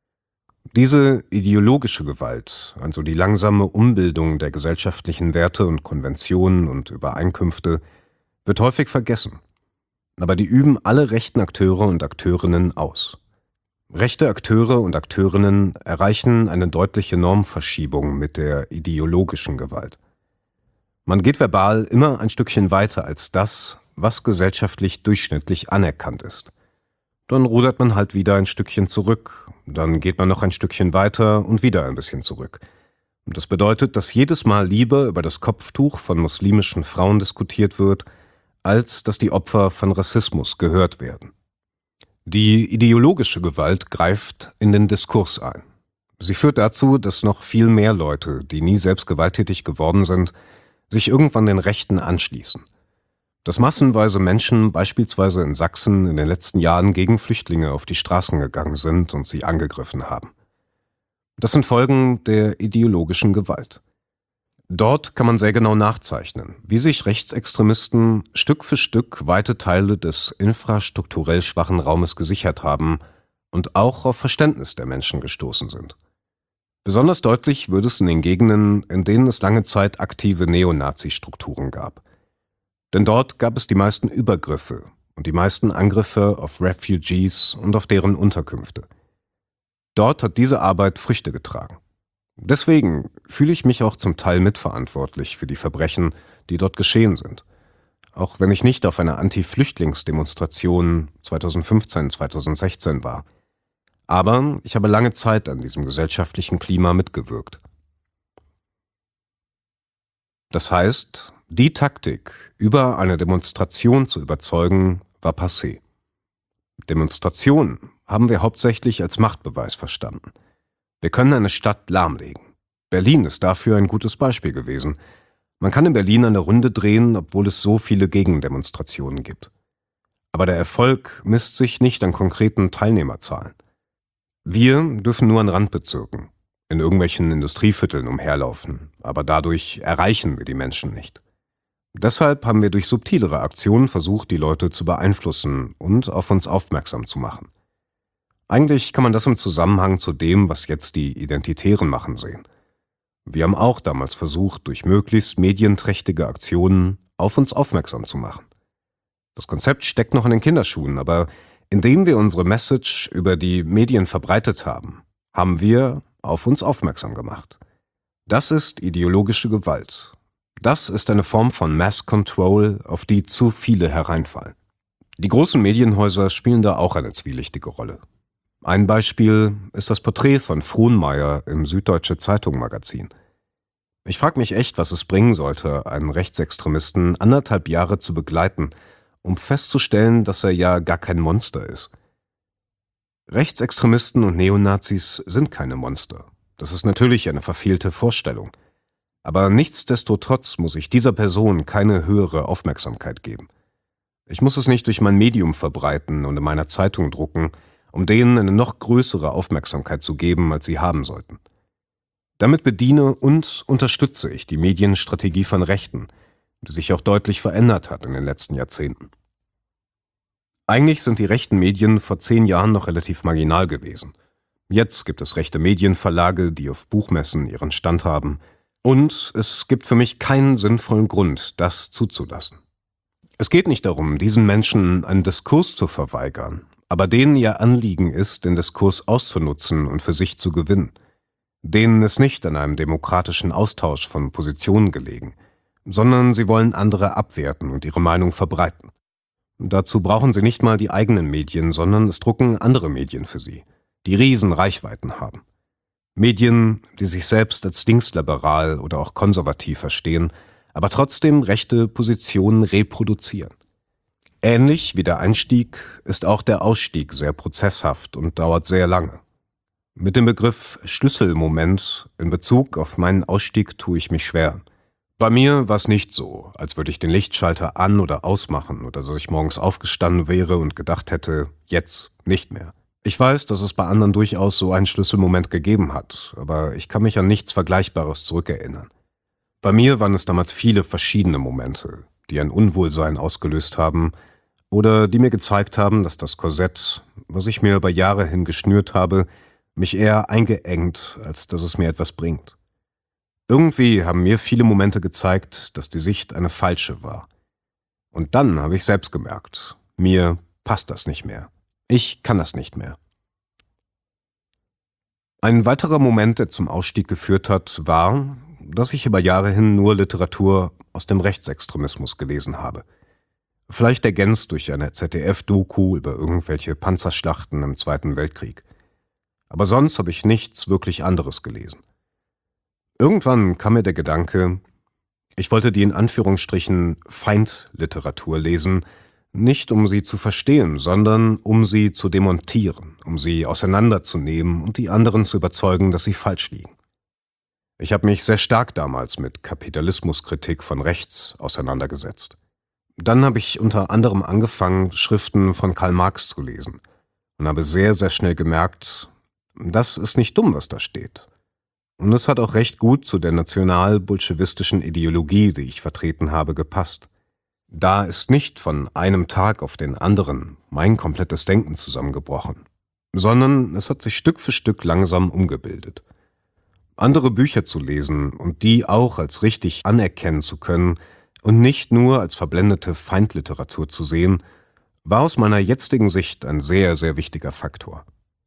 Diese ideologische Gewalt, also die langsame Umbildung der gesellschaftlichen Werte und Konventionen und Übereinkünfte, wird häufig vergessen. Aber die üben alle rechten Akteure und Akteurinnen aus. Rechte Akteure und Akteurinnen erreichen eine deutliche Normverschiebung mit der ideologischen Gewalt. Man geht verbal immer ein Stückchen weiter als das, was gesellschaftlich durchschnittlich anerkannt ist. Dann rudert man halt wieder ein Stückchen zurück, dann geht man noch ein Stückchen weiter und wieder ein bisschen zurück. Und das bedeutet, dass jedes Mal lieber über das Kopftuch von muslimischen Frauen diskutiert wird, als dass die Opfer von Rassismus gehört werden. Die ideologische Gewalt greift in den Diskurs ein. Sie führt dazu, dass noch viel mehr Leute, die nie selbst gewalttätig geworden sind, sich irgendwann den Rechten anschließen. Dass massenweise Menschen beispielsweise in Sachsen in den letzten Jahren gegen Flüchtlinge auf die Straßen gegangen sind und sie angegriffen haben. Das sind Folgen der ideologischen Gewalt. Dort kann man sehr genau nachzeichnen, wie sich Rechtsextremisten Stück für Stück weite Teile des infrastrukturell schwachen Raumes gesichert haben und auch auf Verständnis der Menschen gestoßen sind. Besonders deutlich wird es in den Gegenden, in denen es lange Zeit aktive Neonazi-Strukturen gab. Denn dort gab es die meisten Übergriffe und die meisten Angriffe auf Refugees und auf deren Unterkünfte. Dort hat diese Arbeit Früchte getragen. Deswegen fühle ich mich auch zum Teil mitverantwortlich für die Verbrechen, die dort geschehen sind. Auch wenn ich nicht auf einer Anti-Flüchtlings-Demonstration zweitausendfünfzehn, zweitausendsechzehn war. Aber ich habe lange Zeit an diesem gesellschaftlichen Klima mitgewirkt. Das heißt, die Taktik, über eine Demonstration zu überzeugen, war passé. Demonstrationen haben wir hauptsächlich als Machtbeweis verstanden. Wir können eine Stadt lahmlegen. Berlin ist dafür ein gutes Beispiel gewesen. Man kann in Berlin eine Runde drehen, obwohl es so viele Gegendemonstrationen gibt. Aber der Erfolg misst sich nicht an konkreten Teilnehmerzahlen. Wir dürfen nur an Randbezirken, in irgendwelchen Industrievierteln umherlaufen, aber dadurch erreichen wir die Menschen nicht. Deshalb haben wir durch subtilere Aktionen versucht, die Leute zu beeinflussen und auf uns aufmerksam zu machen. Eigentlich kann man das im Zusammenhang zu dem, was jetzt die Identitären machen, sehen. Wir haben auch damals versucht, durch möglichst medienträchtige Aktionen auf uns aufmerksam zu machen. Das Konzept steckt noch in den Kinderschuhen, aber indem wir unsere Message über die Medien verbreitet haben, haben wir auf uns aufmerksam gemacht. Das ist ideologische Gewalt. Das ist eine Form von Mass Control, auf die zu viele hereinfallen. Die großen Medienhäuser spielen da auch eine zwielichtige Rolle. Ein Beispiel ist das Porträt von Frohnmayer im Süddeutsche Zeitung Magazin. Ich frage mich echt, was es bringen sollte, einen Rechtsextremisten anderthalb Jahre zu begleiten um festzustellen, dass er ja gar kein Monster ist. Rechtsextremisten und Neonazis sind keine Monster. Das ist natürlich eine verfehlte Vorstellung. Aber nichtsdestotrotz muss ich dieser Person keine höhere Aufmerksamkeit geben. Ich muss es nicht durch mein Medium verbreiten und in meiner Zeitung drucken, um denen eine noch größere Aufmerksamkeit zu geben, als sie haben sollten. Damit bediene und unterstütze ich die Medienstrategie von Rechten, die sich auch deutlich verändert hat in den letzten Jahrzehnten. Eigentlich sind die rechten Medien vor zehn Jahren noch relativ marginal gewesen. Jetzt gibt es rechte Medienverlage, die auf Buchmessen ihren Stand haben. Und es gibt für mich keinen sinnvollen Grund, das zuzulassen. Es geht nicht darum, diesen Menschen einen Diskurs zu verweigern, aber denen ihr Anliegen ist, den Diskurs auszunutzen und für sich zu gewinnen. Denen ist nicht an einem demokratischen Austausch von Positionen gelegen, sondern sie wollen andere abwerten und ihre Meinung verbreiten. Dazu brauchen sie nicht mal die eigenen Medien, sondern es drucken andere Medien für sie, die riesen Reichweiten haben. Medien, die sich selbst als linksliberal oder auch konservativ verstehen, aber trotzdem rechte Positionen reproduzieren. Ähnlich wie der Einstieg ist auch der Ausstieg sehr prozesshaft und dauert sehr lange. Mit dem Begriff Schlüsselmoment in Bezug auf meinen Ausstieg tue ich mich schwer. Bei mir war es nicht so, als würde ich den Lichtschalter an- oder ausmachen oder dass ich morgens aufgestanden wäre und gedacht hätte, jetzt nicht mehr. Ich weiß, dass es bei anderen durchaus so einen Schlüsselmoment gegeben hat, aber ich kann mich an nichts Vergleichbares zurückerinnern. Bei mir waren es damals viele verschiedene Momente, die ein Unwohlsein ausgelöst haben oder die mir gezeigt haben, dass das Korsett, was ich mir über Jahre hin geschnürt habe, mich eher eingeengt, als dass es mir etwas bringt. Irgendwie haben mir viele Momente gezeigt, dass die Sicht eine falsche war. Und dann habe ich selbst gemerkt, mir passt das nicht mehr. Ich kann das nicht mehr. Ein weiterer Moment, der zum Ausstieg geführt hat, war, dass ich über Jahre hin nur Literatur aus dem Rechtsextremismus gelesen habe. Vielleicht ergänzt durch eine Z D F-Doku über irgendwelche Panzerschlachten im Zweiten Weltkrieg. Aber sonst habe ich nichts wirklich anderes gelesen. Irgendwann kam mir der Gedanke, ich wollte die in Anführungsstrichen Feindliteratur lesen, nicht um sie zu verstehen, sondern um sie zu demontieren, um sie auseinanderzunehmen und die anderen zu überzeugen, dass sie falsch liegen. Ich habe mich sehr stark damals mit Kapitalismuskritik von rechts auseinandergesetzt. Dann habe ich unter anderem angefangen, Schriften von Karl Marx zu lesen und habe sehr, sehr schnell gemerkt, das ist nicht dumm, was da steht. Und es hat auch recht gut zu der national-bolschewistischen Ideologie, die ich vertreten habe, gepasst. Da ist nicht von einem Tag auf den anderen mein komplettes Denken zusammengebrochen, sondern es hat sich Stück für Stück langsam umgebildet. Andere Bücher zu lesen und die auch als richtig anerkennen zu können und nicht nur als verblendete Feindliteratur zu sehen, war aus meiner jetzigen Sicht ein sehr, sehr wichtiger Faktor.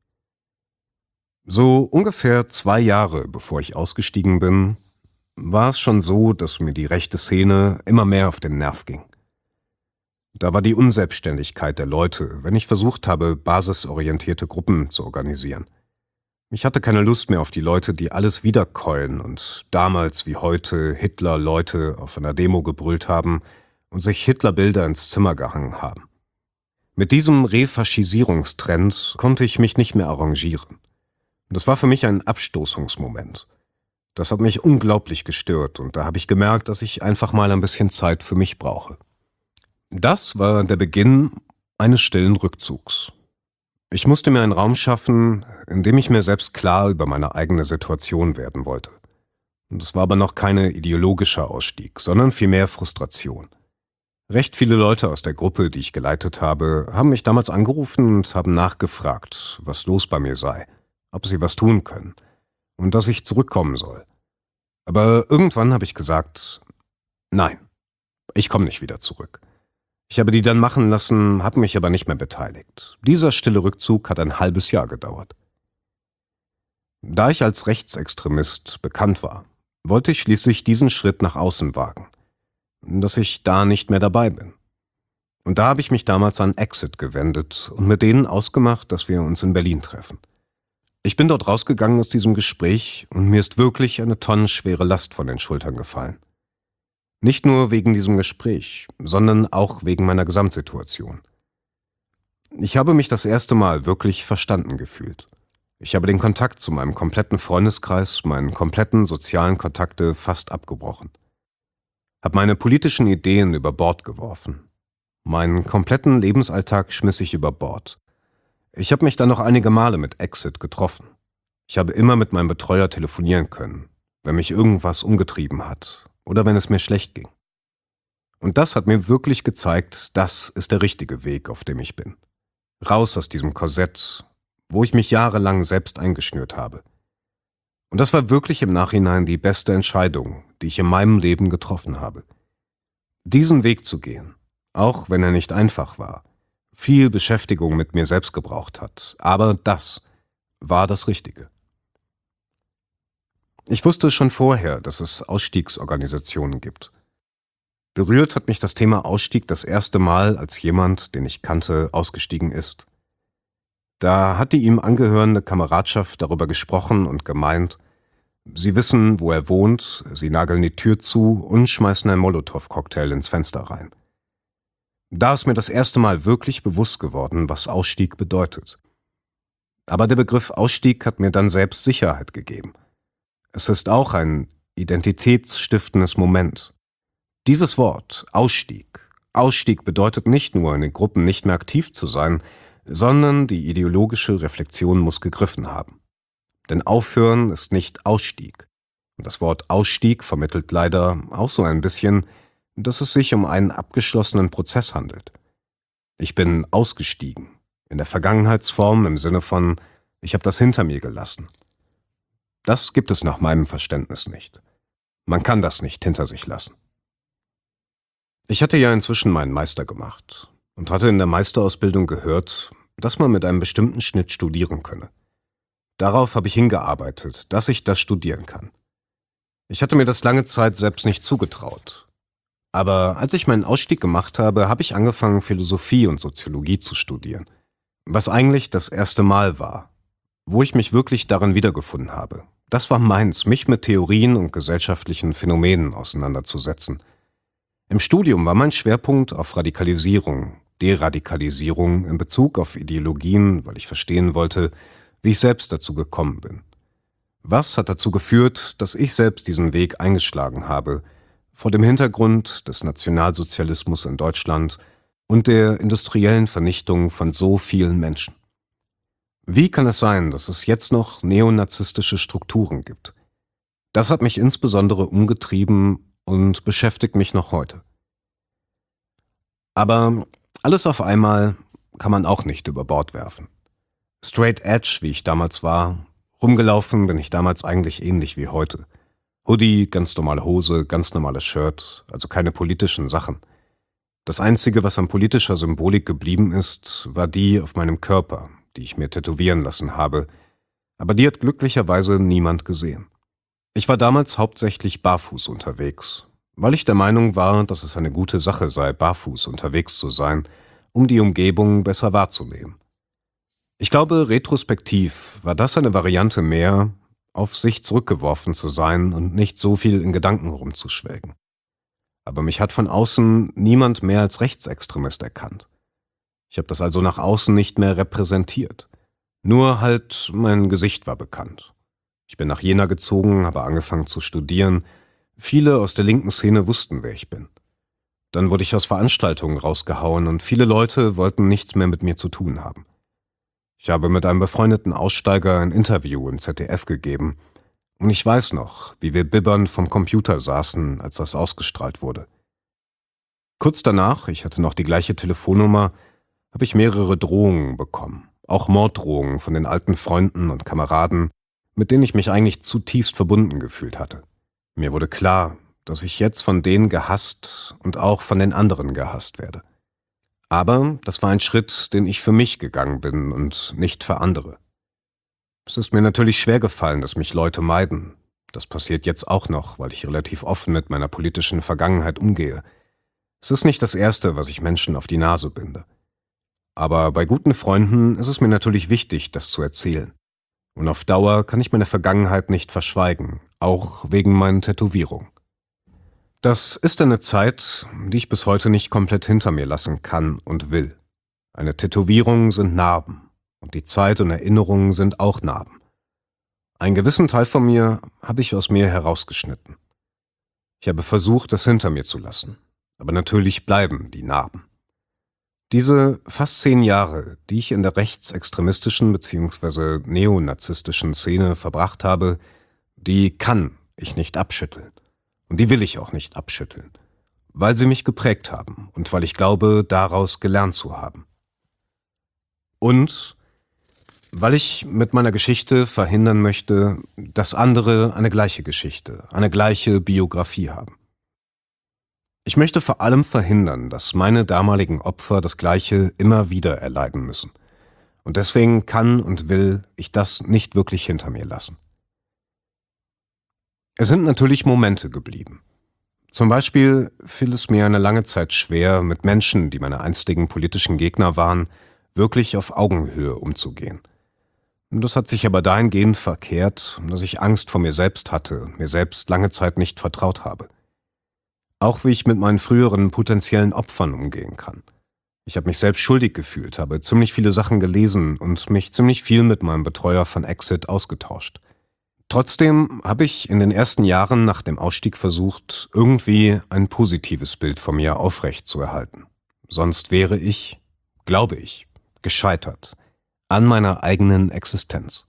So ungefähr zwei Jahre bevor ich ausgestiegen bin, war es schon so, dass mir die rechte Szene immer mehr auf den Nerv ging. Da war die Unselbstständigkeit der Leute, wenn ich versucht habe, basisorientierte Gruppen zu organisieren. Ich hatte keine Lust mehr auf die Leute, die alles wiederkäuen und damals wie heute Hitler-Leute auf einer Demo gebrüllt haben und sich Hitler-Bilder ins Zimmer gehangen haben. Mit diesem Refaschisierungstrend konnte ich mich nicht mehr arrangieren. Das war für mich ein Abstoßungsmoment. Das hat mich unglaublich gestört und da habe ich gemerkt, dass ich einfach mal ein bisschen Zeit für mich brauche. Das war der Beginn eines stillen Rückzugs. Ich musste mir einen Raum schaffen, in dem ich mir selbst klar über meine eigene Situation werden wollte. Das war aber noch keine ideologische Ausstieg, sondern vielmehr Frustration. Recht viele Leute aus der Gruppe, die ich geleitet habe, haben mich damals angerufen und haben nachgefragt, was los bei mir sei, ob sie was tun können und dass ich zurückkommen soll. Aber irgendwann habe ich gesagt, nein, ich komme nicht wieder zurück. Ich habe die dann machen lassen, habe mich aber nicht mehr beteiligt. Dieser stille Rückzug hat ein halbes Jahr gedauert. Da ich als Rechtsextremist bekannt war, wollte ich schließlich diesen Schritt nach außen wagen, dass ich da nicht mehr dabei bin. Und da habe ich mich damals an Exit gewendet und mit denen ausgemacht, dass wir uns in Berlin treffen. Ich bin dort rausgegangen aus diesem Gespräch und mir ist wirklich eine tonnenschwere Last von den Schultern gefallen. Nicht nur wegen diesem Gespräch, sondern auch wegen meiner Gesamtsituation. Ich habe mich das erste Mal wirklich verstanden gefühlt. Ich habe den Kontakt zu meinem kompletten Freundeskreis, meinen kompletten sozialen Kontakte fast abgebrochen. Habe meine politischen Ideen über Bord geworfen. Meinen kompletten Lebensalltag schmiss ich über Bord. Ich habe mich dann noch einige Male mit Exit getroffen. Ich habe immer mit meinem Betreuer telefonieren können, wenn mich irgendwas umgetrieben hat oder wenn es mir schlecht ging. Und das hat mir wirklich gezeigt, das ist der richtige Weg, auf dem ich bin. Raus aus diesem Korsett, wo ich mich jahrelang selbst eingeschnürt habe. Und das war wirklich im Nachhinein die beste Entscheidung, die ich in meinem Leben getroffen habe. Diesen Weg zu gehen, auch wenn er nicht einfach war, viel Beschäftigung mit mir selbst gebraucht hat, aber das war das Richtige. Ich wusste schon vorher, dass es Ausstiegsorganisationen gibt. Berührt hat mich das Thema Ausstieg das erste Mal, als jemand, den ich kannte, ausgestiegen ist. Da hat die ihm angehörende Kameradschaft darüber gesprochen und gemeint, sie wissen, wo er wohnt, sie nageln die Tür zu und schmeißen einen Molotow-Cocktail ins Fenster rein. Da ist mir das erste Mal wirklich bewusst geworden, was Ausstieg bedeutet. Aber der Begriff Ausstieg hat mir dann selbst Sicherheit gegeben. Es ist auch ein identitätsstiftendes Moment. Dieses Wort, Ausstieg, Ausstieg bedeutet nicht nur, in den Gruppen nicht mehr aktiv zu sein, sondern die ideologische Reflexion muss gegriffen haben. Denn Aufhören ist nicht Ausstieg. Und das Wort Ausstieg vermittelt leider auch so ein bisschen, dass es sich um einen abgeschlossenen Prozess handelt. Ich bin ausgestiegen, in der Vergangenheitsform im Sinne von, ich habe das hinter mir gelassen. Das gibt es nach meinem Verständnis nicht. Man kann das nicht hinter sich lassen. Ich hatte ja inzwischen meinen Meister gemacht und hatte in der Meisterausbildung gehört, dass man mit einem bestimmten Schnitt studieren könne. Darauf habe ich hingearbeitet, dass ich das studieren kann. Ich hatte mir das lange Zeit selbst nicht zugetraut. Aber als ich meinen Ausstieg gemacht habe, habe ich angefangen, Philosophie und Soziologie zu studieren. Was eigentlich das erste Mal war, wo ich mich wirklich darin wiedergefunden habe. Das war meins, mich mit Theorien und gesellschaftlichen Phänomenen auseinanderzusetzen. Im Studium war mein Schwerpunkt auf Radikalisierung, Deradikalisierung in Bezug auf Ideologien, weil ich verstehen wollte, wie ich selbst dazu gekommen bin. Was hat dazu geführt, dass ich selbst diesen Weg eingeschlagen habe, vor dem Hintergrund des Nationalsozialismus in Deutschland und der industriellen Vernichtung von so vielen Menschen? Wie kann es sein, dass es jetzt noch neonazistische Strukturen gibt? Das hat mich insbesondere umgetrieben und beschäftigt mich noch heute. Aber alles auf einmal kann man auch nicht über Bord werfen. Straight Edge, wie ich damals war, rumgelaufen bin ich damals eigentlich ähnlich wie heute. Hoodie, ganz normale Hose, ganz normales Shirt, also keine politischen Sachen. Das Einzige, was an politischer Symbolik geblieben ist, war die auf meinem Körper, die ich mir tätowieren lassen habe, aber die hat glücklicherweise niemand gesehen. Ich war damals hauptsächlich barfuß unterwegs, weil ich der Meinung war, dass es eine gute Sache sei, barfuß unterwegs zu sein, um die Umgebung besser wahrzunehmen. Ich glaube, retrospektiv war das eine Variante mehr, auf sich zurückgeworfen zu sein und nicht so viel in Gedanken rumzuschwelgen. Aber mich hat von außen niemand mehr als Rechtsextremist erkannt. Ich habe das also nach außen nicht mehr repräsentiert. Nur halt mein Gesicht war bekannt. Ich bin nach Jena gezogen, habe angefangen zu studieren. Viele aus der linken Szene wussten, wer ich bin. Dann wurde ich aus Veranstaltungen rausgehauen und viele Leute wollten nichts mehr mit mir zu tun haben. Ich habe mit einem befreundeten Aussteiger ein Interview im Z D F gegeben und ich weiß noch, wie wir bibbernd vom Computer saßen, als das ausgestrahlt wurde. Kurz danach, ich hatte noch die gleiche Telefonnummer, habe ich mehrere Drohungen bekommen, auch Morddrohungen von den alten Freunden und Kameraden, mit denen ich mich eigentlich zutiefst verbunden gefühlt hatte. Mir wurde klar, dass ich jetzt von denen gehasst und auch von den anderen gehasst werde. Aber das war ein Schritt, den ich für mich gegangen bin und nicht für andere. Es ist mir natürlich schwer gefallen, dass mich Leute meiden. Das passiert jetzt auch noch, weil ich relativ offen mit meiner politischen Vergangenheit umgehe. Es ist nicht das Erste, was ich Menschen auf die Nase binde. Aber bei guten Freunden ist es mir natürlich wichtig, das zu erzählen. Und auf Dauer kann ich meine Vergangenheit nicht verschweigen, auch wegen meinen Tätowierungen. Das ist eine Zeit, die ich bis heute nicht komplett hinter mir lassen kann und will. Eine Tätowierung sind Narben und die Zeit und Erinnerungen sind auch Narben. Einen gewissen Teil von mir habe ich aus mir herausgeschnitten. Ich habe versucht, das hinter mir zu lassen, aber natürlich bleiben die Narben. Diese fast zehn Jahre, die ich in der rechtsextremistischen bzw. neonazistischen Szene verbracht habe, die kann ich nicht abschütteln. Und die will ich auch nicht abschütteln, weil sie mich geprägt haben und weil ich glaube, daraus gelernt zu haben. Und weil ich mit meiner Geschichte verhindern möchte, dass andere eine gleiche Geschichte, eine gleiche Biografie haben. Ich möchte vor allem verhindern, dass meine damaligen Opfer das Gleiche immer wieder erleiden müssen. Und deswegen kann und will ich das nicht wirklich hinter mir lassen. Es sind natürlich Momente geblieben. Zum Beispiel fiel es mir eine lange Zeit schwer, mit Menschen, die meine einstigen politischen Gegner waren, wirklich auf Augenhöhe umzugehen. Das hat sich aber dahingehend verkehrt, dass ich Angst vor mir selbst hatte und mir selbst lange Zeit nicht vertraut habe. Auch wie ich mit meinen früheren potenziellen Opfern umgehen kann. Ich habe mich selbst schuldig gefühlt, habe ziemlich viele Sachen gelesen und mich ziemlich viel mit meinem Betreuer von Exit ausgetauscht. Trotzdem habe ich in den ersten Jahren nach dem Ausstieg versucht, irgendwie ein positives Bild von mir aufrecht zu erhalten. Sonst wäre ich, glaube ich, gescheitert an meiner eigenen Existenz.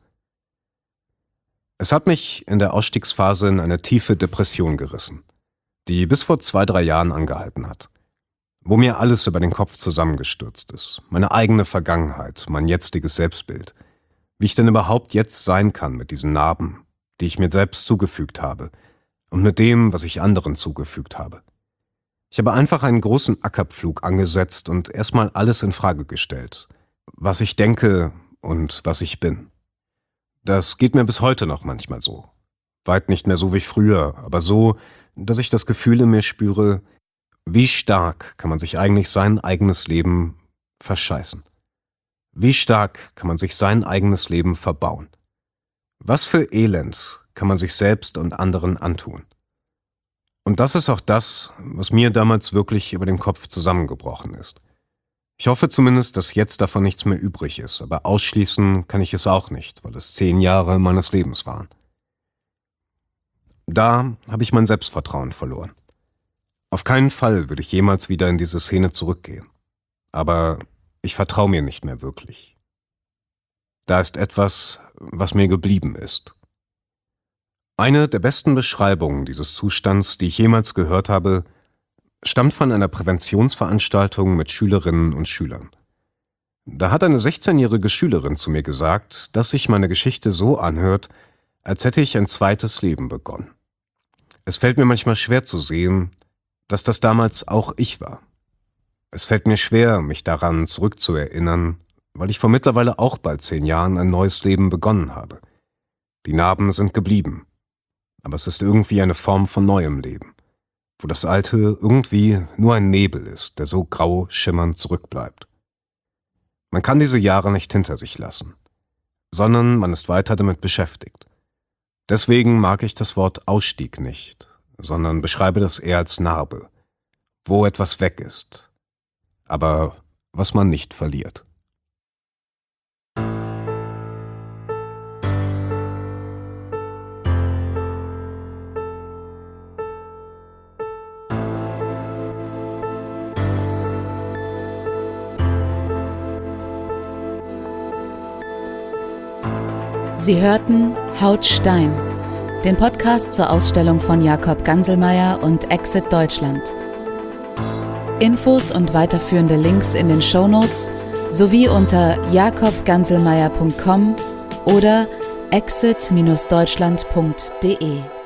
Es hat mich in der Ausstiegsphase in eine tiefe Depression gerissen, die bis vor zwei, drei Jahren angehalten hat, wo mir alles über den Kopf zusammengestürzt ist, meine eigene Vergangenheit, mein jetziges Selbstbild, wie ich denn überhaupt jetzt sein kann mit diesen Narben, die ich mir selbst zugefügt habe und mit dem, was ich anderen zugefügt habe. Ich habe einfach einen großen Ackerpflug angesetzt und erstmal alles in Frage gestellt, was ich denke und was ich bin. Das geht mir bis heute noch manchmal so. Weit nicht mehr so wie früher, aber so, dass ich das Gefühl in mir spüre, wie stark kann man sich eigentlich sein eigenes Leben verscheißen? Wie stark kann man sich sein eigenes Leben verbauen? Was für Elend kann man sich selbst und anderen antun? Und das ist auch das, was mir damals wirklich über den Kopf zusammengebrochen ist. Ich hoffe zumindest, dass jetzt davon nichts mehr übrig ist, aber ausschließen kann ich es auch nicht, weil es zehn Jahre meines Lebens waren. Da habe ich mein Selbstvertrauen verloren. Auf keinen Fall würde ich jemals wieder in diese Szene zurückgehen. Aber ich vertraue mir nicht mehr wirklich. Da ist etwas, was mir geblieben ist. Eine der besten Beschreibungen dieses Zustands, die ich jemals gehört habe, stammt von einer Präventionsveranstaltung mit Schülerinnen und Schülern. Da hat eine sechzehnjährige Schülerin zu mir gesagt, dass sich meine Geschichte so anhört, als hätte ich ein zweites Leben begonnen. Es fällt mir manchmal schwer zu sehen, dass das damals auch ich war. Es fällt mir schwer, mich daran zurückzuerinnern, weil ich vor mittlerweile auch bald zehn Jahren ein neues Leben begonnen habe. Die Narben sind geblieben, aber es ist irgendwie eine Form von neuem Leben, wo das Alte irgendwie nur ein Nebel ist, der so grau schimmernd zurückbleibt. Man kann diese Jahre nicht hinter sich lassen, sondern man ist weiter damit beschäftigt. Deswegen mag ich das Wort Ausstieg nicht, sondern beschreibe das eher als Narbe, wo etwas weg ist, aber was man nicht verliert. Sie hörten Haut Stein, den Podcast zur Ausstellung von Jakob Ganselmaier und Exit Deutschland. Infos und weiterführende Links in den Shownotes sowie unter jakob ganselmaier punkt com oder exit Bindestrich deutschland punkt de.